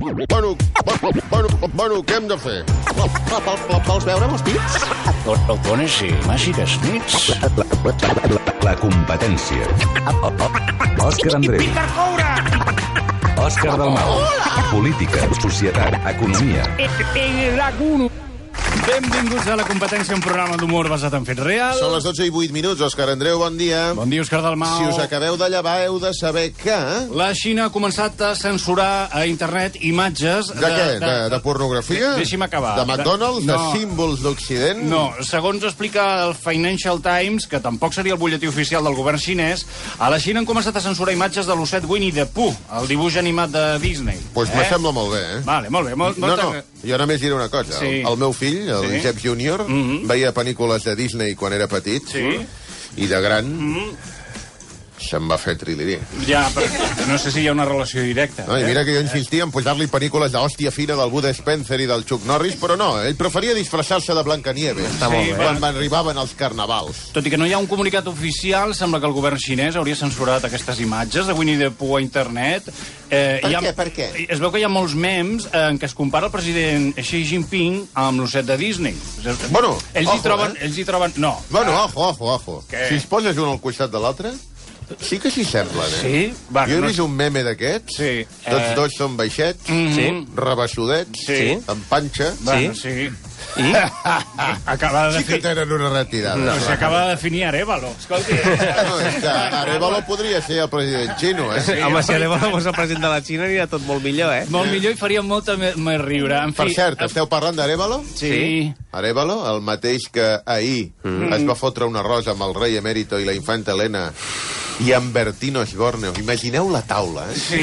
Bueno, què hem de fer? Vols veure els pits? Bones i màgiques nits. La competència. Òscar Andreu. Òscar Dalmau. Política, societat, economia. Benvinguts a La Competència, un programa d'humor basat en fets reals. Són les 12:08, Òscar Andreu, bon dia. Bon dia, Òscar Dalmau. Si us acabeu de llevar, heu de saber que... La Xina ha començat a censurar a internet imatges... De què? De pornografia? Deixi'm acabar. De McDonald's? No. De símbols d'Occident? No, segons explica el Financial Times, que tampoc seria el butlletí oficial del govern xinès, a la Xina han començat a censurar imatges de l'osset Winnie the Pooh, el dibuix animat de Disney. Doncs me sembla molt bé, eh? Vale, molt bé. No, jo només diré una cosa. Sí. El meu fill, el Jeff Junior, veia pel·lícules de Disney quan era petit, i de gran se'n va fer triliré. Ja, però no sé si hi ha una relació directa. No, i mira que jo insistia en posar-li pel·lícules d'hòstia fina del Bud Spencer i del Chuck Norris, però no, ell preferia disfressar-se de Blancanieves quan arribaven els carnavals. Tot i que no hi ha un comunicat oficial, sembla que el govern xinès hauria censurat aquestes imatges de Winnie the Pooh a internet. Per què? Es veu que hi ha molts memes en què es compara el president Xi Jinping amb l'osset de Disney. Bueno, ells hi troben... No. Bueno, ojo. Què? Si es poses un al costat de l'altre, sí que s'hi semblen, eh? Sí? Va, jo he vist un meme d'aquests, tots dos són baixets, rabassudets, amb panxa. Sí. I? Acaba de sí que tenen una retirada. No, s'acaba de definir Arévalo. Escolti. No, és que Arévalo podria ser el president xino, eh? Sí, home, si Arévalo fos el president de la Xina aniria tot molt millor, eh? Molt millor i faria molta més riure. En fi, per cert, esteu parlant d'Arévalo? Sí. Arévalo, el mateix que ahir es va fotre una rosa amb el rei emèrito i la infanta Helena i amb Bertino Osborne. Imagineu la taula, eh? Sí.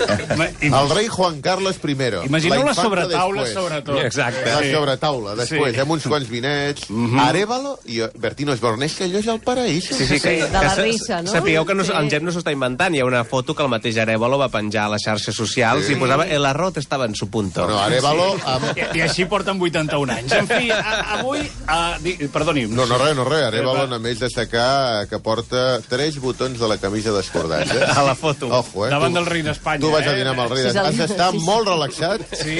El rei Juan Carlos I. Imagineu la sobretaula, sobretot. Exacte. La sobretaula, després, amb uns quants vinets. Arévalo i Bertino Osborne. És que allò és el paraís. Sí, de la risa, no? Sapigueu que el Jeff no s'ho està inventant. Hi ha una foto que el mateix Arévalo va penjar a les xarxes socials i posava el arroz estava en su punto. Bueno, Arévalo... I així porten 81 anys. En fi, avui... Perdoni'm. No res. Arévalo només destacar que porta 3 botons de la camisa descordats, eh? A la foto. Ojo, davant del rei d'Espanya. Tu vas a dinar amb el rei d'Espanya. Has d'estar molt relaxat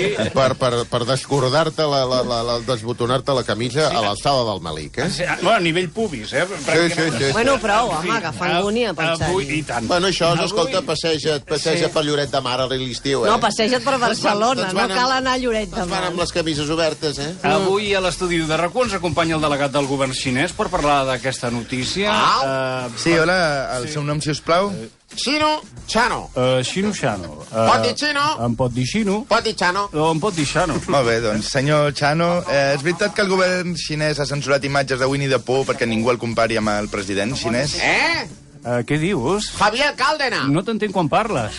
per descordar-te, desbotonar-te la camisa a l'alçada del malic, eh? Bueno, a nivell pubis, eh? Sí. Bueno, prou, home, agafar angúnia a pensar. I tant. Bueno, això, escolta, passeja't per Lloret de Mar a l'estiu, eh? No, passeja't per Barcelona, no cal anar a Lloret de Mar. Es van amb les camises obertes, eh? Avui a l'estudi de RAC1 ens acompanya el delegat del govern xinès per parlar d'aquesta notícia. Sí, hola, el seu nom, si us plau? Xino Chano. Xino Xano. Pot dir Xino? Em pot dir Xino. Pot dir Chano? O em pot dir Xano. Molt bé, doncs, senyor Chano, és veritat que el govern xinès ha censurat imatges de Winnie the Pooh perquè ningú el compari amb el president xinès? Què dius? Javier Caldena. No t'entenc quan parles.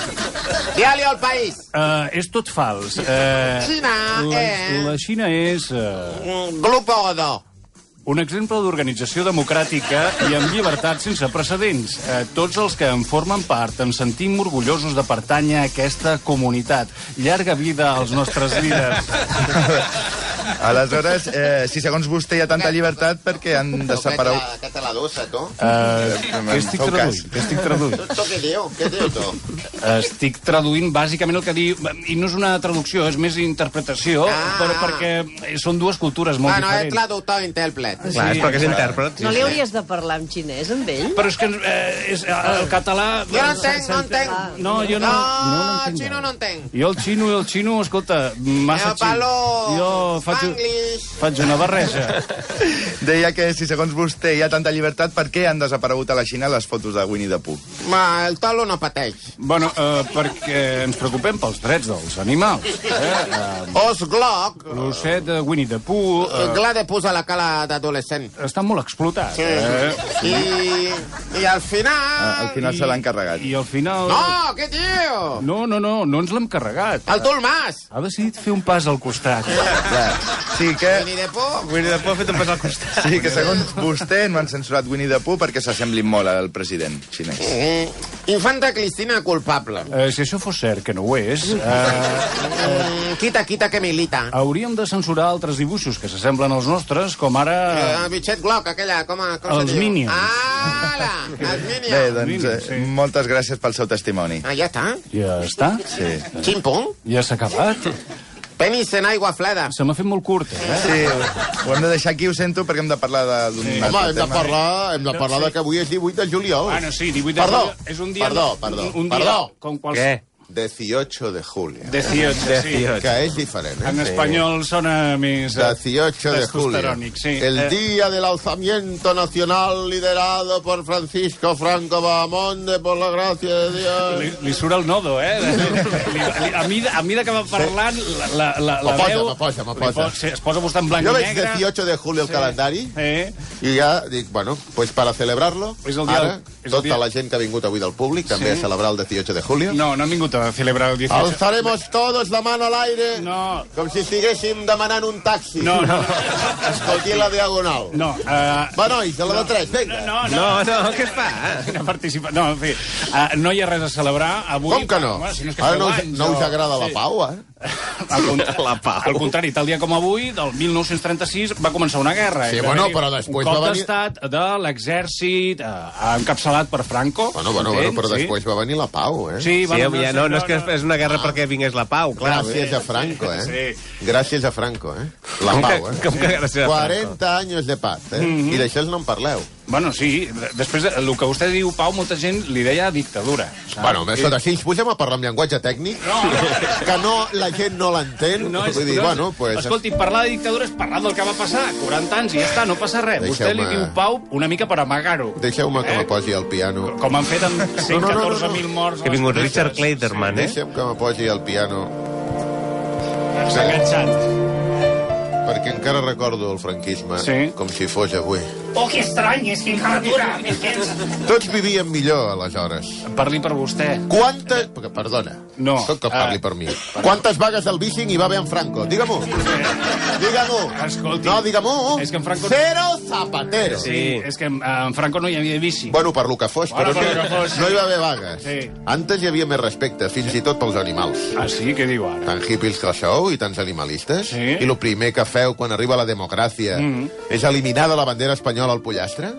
Diario El País. És tot fals. Xina La Xina és... Grupo Godó. Un exemple d'organització democràtica i amb llibertat sense precedents. Tots els que en formen part ens sentim orgullosos de pertànyer a aquesta comunitat. Llarga vida als nostres líders. Aleshores, si segons vostè hi ha tanta llibertat, per què han desaparegut? Què te la dussa, tu? Què estic traduint? Tu què diu? Què diu, tu? Estic traduint bàsicament el que diu... I no és una traducció, és més interpretació, però perquè són dues cultures molt diferents. Bueno, és traductor-intèrpret. Clar, és perquè és intèrpret. No li hauries de parlar en xinès, amb ell? Però és que el català... Jo no entenc. No, jo no el xino no entenc. Jo el xino, escolta, massa xino. Jo faig una barreja. Deia que si segons vostè hi ha tanta llibertat, per què han desaparegut a la Xina les fotos de Winnie the Pooh? El talo no pateix. Bueno, perquè ens preocupem pels drets dels animals. Os Glock. L'osset de Winnie the Pooh... Gla de posar la cara d'adolescent. Està molt explotat. I al final... Al final se l'han carregat. I al final... No, què diu? No ens l'hem carregat. El Tulmas. Ha decidit fer un pas al costat. Sí, que... Winnie the Pooh. Winnie the Pooh ha fet un pas al costat. Sí, que segons vostè no han censurat Winnie the Pooh perquè s'assemblin molt al president xinès. Infanta Cristina culpable. Si això fos cert, que no ho és, Quita que milita. hauríem de censurar altres dibuixos que s'assemblen als nostres, com ara... Bitxet Glock, aquella, com Els se diu? Minions. Ala, els Bé, Minions. doncs, Sí. moltes gràcies pel seu testimoni. Ah, ja està? Ja està? Sí. Ximpo? Ja s'ha acabat? Penis en aigua freda. Se m'ha fet molt curt, Sí, ho hem de deixar aquí, ho sento, perquè hem de parlar d'un Home, altre hem de tema. parlar de que avui és 18 de juliol. Bueno, sí, 18 de Perdó, juliol és un dia... perdó, un dia perdó. Com Què? 18 de julio. 18, sí. Que és diferent, En ¿eh? espanyol sona més... 18 de julio. testosterònic, sí. El día del alzamiento nacional liderado por Francisco Franco Bahamonde, por la gracia de Dios. Li surt el nodo, eh? A mida que va parlant, la veu... M'aposa. Sí, es posa vostè en blanc Yo i veig negre. 18 de julio el calendari Sí. i ja dic, bueno, pues para celebrarlo, És el dia- ara, és el tota dia- la gent que ha vingut avui del públic també Sí. a celebrar el 18 de julio. No han vingut a celebrar el 18. Alzaremos todos la mano al aire, No. com si estiguéssim demanant un taxi. No. Aquí a la diagonal. No, Va, nois, a la de 3, vinga. No, què es fa? Quina participa... No, en fi, no hi ha res a celebrar avui. Com que no? Home, si no és que Ara feu no, anys, no us o- agrada la Sí. pau, eh? La pau. Al contrari, tal dia com avui, del 1936, va començar una guerra. Sí, Va bueno, haver-hi però després un cop va venir- d'estat de l'exèrcit encapçalat per Franco. Bueno, però després va venir la pau, eh? Sí, Sí, bueno, no és que és una guerra perquè vingués la pau, clar. Gràcies a Franco, eh? Sí. Gràcies a Franco, eh? La Com pau, que gràcies a Franco? 40 anys de paz, eh? I d'això no en parleu. Bueno, sí, després, el que vostè diu, Pau, molta gent li deia dictadura. Saps? Bueno, escolta, si ens posem a parlar amb llenguatge tècnic, que no, la gent no l'entén, No, vull dir, bueno, pues... Escolti, parlar de dictadura és parlar del que va passar 40 anys i ja està, no passa res. Vostè li Deixeu-me- diu Pau una mica per amagar-ho. Deixeu-me que me posi al piano. Com han fet amb 114.000 No. morts. Que ha vingut Richard Clayderman, eh? Deixem que me posi al piano, S'ha enganxat. perquè encara recordo el franquisme Sí. com si fos avui. Oh, que estrany, és que encara dura. Tots vivíem millor, aleshores. Parli per vostè. Quantes... Perdona. No. Soc que parli per mi. Quantes vagues del bicing hi va haver en Franco? Digue-m'ho. Digue-m'ho. Escolti. No, digue-m'ho. És que en Franco... Cero Zapatero. Sí, és que en Franco no hi havia bici. Bueno, per lo que fos, però Bueno, per lo que fos. no hi va haver vagues. Sí. Antes hi havia més respecte, fins i tot pels animals. Ah, sí? Què diu ara? Tan hippies que sou i tants animalistes. Sí. I el primer que feu quan arriba la democràcia és eliminar de la bandera espanyola el pollastre?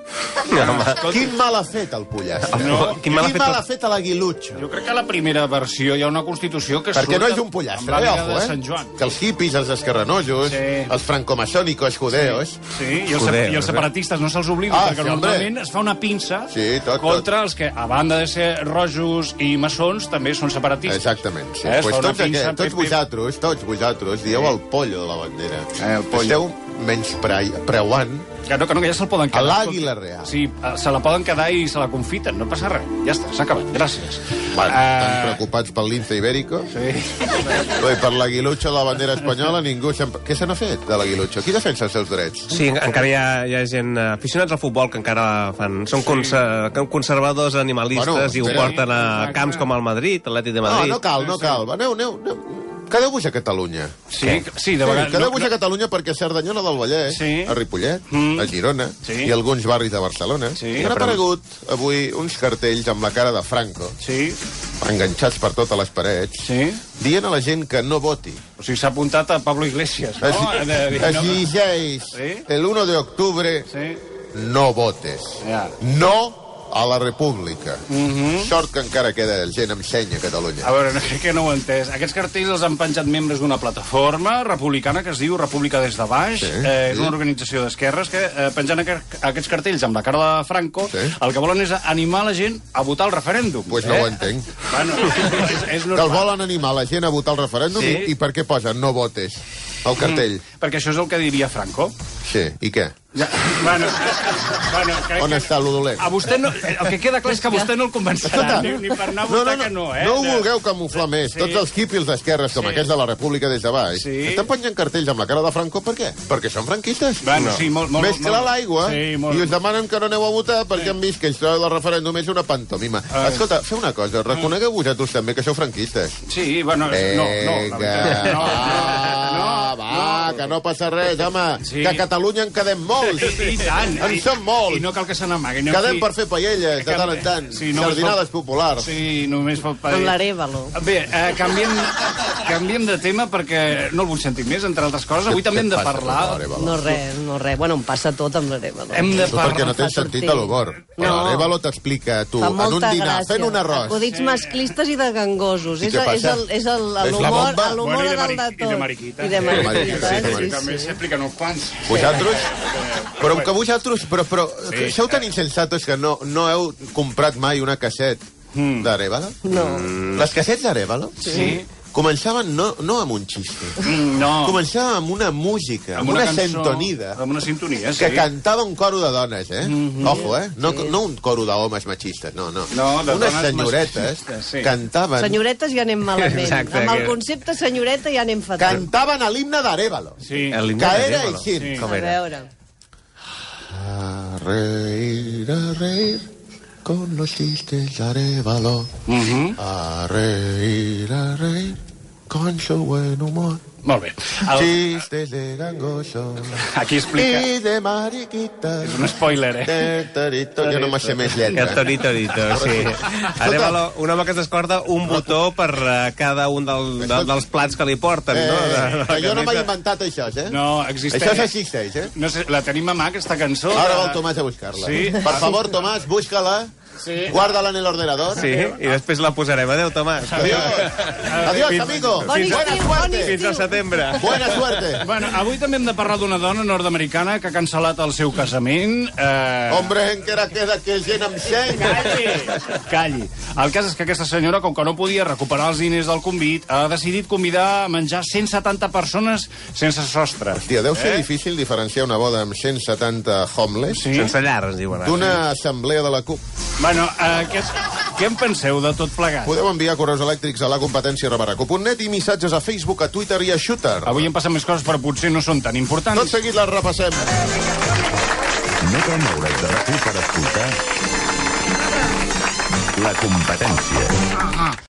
Quin mal ha fet el pollastre? No, quin mal ha fet fet a l'aguilutxo? Jo crec que a la primera versió hi ha una Constitució que Perquè surt no és un pollastre, amb l'ànima ojo, de Sant Joan. Que els hippies, els esquerranosos, Sí. els francomaçònicos judeos... Sí, i Joder, els separatistes no se'ls oblida, Ah, perquè sí, hombre. normalment es fa una pinça Sí, tot. contra els que, a banda de ser rojos i maçons, també són separatistes. Exactament, sí. Es Pues fa una tots, pinça, tots vosaltres dieu el pollo de la bandera. El pollo. Esteu menys preuant Que no, que ja se'l poden a quedar. l'àguila real. Sí, se la poden quedar i se la confiten, no passa res. Ja està, s'ha acabat, gràcies. Bueno, tan preocupats pel lince ibérico. Sí. Oi, per l'aguilutxo de la bandera espanyola ningú... Què se n'ha fet, de l'aguilutxo? Qui defensa els seus drets? Sí, encara hi ha gent aficionats al futbol que encara fan... Són conservadors animalistes Bueno, i ho espera. porten a camps com el Madrid, l'Atlètic de Madrid. No cal. Aneu. Quedeu-vos a Catalunya. Sí, de vegades... Quedeu-vos a Catalunya perquè a Cerdanyola del Vallès, Sí. a Ripollet, a Girona Sí. i alguns barris de Barcelona Sí. han aparegut avui uns cartells amb la cara de Franco, Sí, enganxats per totes les parets, sí. dient a la gent que no voti. O sigui, s'ha apuntat a Pablo Iglesias, no? Es llegeix Sí. el 1 de octubre, Sí. no votes. Ja. No a la República. Sort que encara queda gent amb seny a Catalunya. A veure, que no ho he entès. Aquests cartells els han penjat membres d'una plataforma republicana que es diu República des de baix. És una organització d'esquerres que, penjant aquests cartells amb la cara de Franco, Sí. el que volen és animar la gent a votar al referèndum. Pues no ho entenc. Bueno, és Que el normal. volen animar la gent a votar al referèndum Sí. i per què posen no votes al cartell? Perquè això és el que diria Franco. Sí, i què? Ja, bueno, On està lo dolent? A vostè no, el que queda clar és que a vostè no el convencerà, ni per anar a votar que no, eh? No ho vulgueu camuflar més. Sí. Tots els hippies d'esquerres, com Sí. aquests de la República des de baix, Sí. estan penjant cartells amb la cara de Franco. Per què? Perquè són franquistes. Bueno, sí, molt... Més clar l'aigua, Sí, molt... i us demanen que no aneu a votar perquè han vist que això del referèndum és una pantomima. Escolta, feu una cosa, reconegueu vosaltres també que sou franquistes. Sí, bueno... No, la veritat, no. que no passa res, home. Sí. Que a Catalunya en quedem molts. I tant. En som molts. I no cal que se n'amaguin. Quedem per fer paelles de tant en tant. Sí, només Sardinades populars. Sí, només fa... Amb l'Arèvalo. Bé, canviem de tema perquè no el vull sentir més, entre altres coses. Avui també hem de parlar... No res. Bueno, em passa tot amb l'Arèvalo. Hem de Tu perquè no parlar... tens sentit de l'humor. No. L'Arèvalo t'explica, tu, Fa en un molta dinar, gràcia. fent un arròs. Acudits masclistes i de gangosos. I què passa? És la l'humor bomba? l'humor del de tot. I de mariquita. I de mariquita, Sí, També s'expliquen uns quants. Vosaltres? Però que vosaltres... Però sou tan insensatos que no heu comprat mai una casset d'Arèvalo? No. Les cassets d'Arèvalo? Sí. Començaven no amb un xiste. No. Començaven amb una música, amb una sintonida. Amb una sintonia, sí. Que cantava un coro de dones, Ojo, No un coro d'homes machistes, no. No, de Unes dones senyoretes machistes, sí. cantaven... Senyoretes ja anem malament. Exacte, Amb el que- concepte senyoreta ja anem fatal. Cantaven a l'himne d'Arèvalo. Sí. Que era així. Sí. Com A era? veure. A reír con los chistes de Arèvalo. A reír con su buen humor. Molt bé. Chistes de gangoso Aquí explica... y de mariquita. És un spoiler, Terito, jo no me sé més El lletra. Torito, sí. Arèvalo, un home que s'escorda un botó per cada un dels plats que li porten, no? Que jo no m'he inventat això, No, existeix. Això existeix, No sé, la tenim a mà, aquesta cançó. Ara va el Tomàs a buscar-la. Sí. Per favor, Tomàs, busca-la. Sí. Guárdala en el ordenador. Sí, i després la posarem. Adéu, Tomàs. Adiós, amigo. Bon Buena estiu, suerte. Fins al setembre. Buena suerte. Bueno, avui també hem de parlar d'una dona nord-americana que ha cancel·lat el seu casament. Hombre, encara queda que gent amb seny. Calli. El cas és que aquesta senyora, com que no podia recuperar els diners del convit, ha decidit convidar a menjar 170 persones sense sostre. Hòstia, deu ser difícil diferenciar una boda amb 170 homeless Sí. Sense llar, es diuen. d'una assemblea de la CUP. Bueno, què en penseu de tot plegat? Podeu enviar correus elèctrics a la competència @raco.net i missatges a Facebook, a Twitter i a Shooter. Avui em passen més coses, però potser no són tan importants. Tot seguit les repassem. No cal moure's de RAC1 per escoltar La competència.